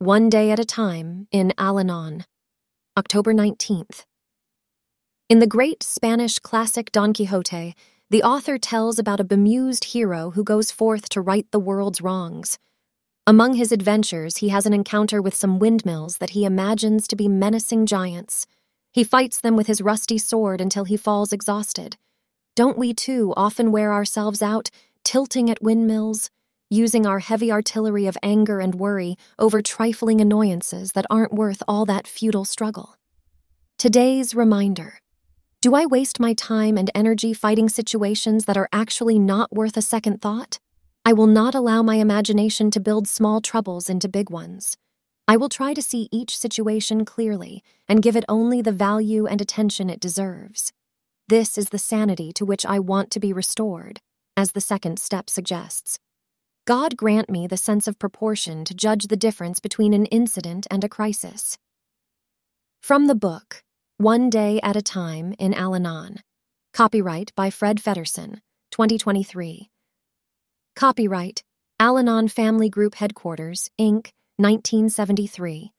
One Day at a Time in Al-Anon, October 19th. In the great Spanish classic Don Quixote, the author tells about a bemused hero who goes forth to right the world's wrongs. Among his adventures, he has an encounter with some windmills that he imagines to be menacing giants. He fights them with his rusty sword until he falls exhausted. Don't we, too, often wear ourselves out, tilting at windmills, using our heavy artillery of anger and worry over trifling annoyances that aren't worth all that futile struggle? Today's reminder. Do I waste my time and energy fighting situations that are actually not worth a second thought? I will not allow my imagination to build small troubles into big ones. I will try to see each situation clearly and give it only the value and attention it deserves. This is the sanity to which I want to be restored, as the second step suggests. God grant me the sense of proportion to judge the difference between an incident and a crisis. From the book, One Day at a Time in Al-Anon. Copyright by Fred Feddersen, 2023. Copyright, Al-Anon Family Group Headquarters, Inc., 1973.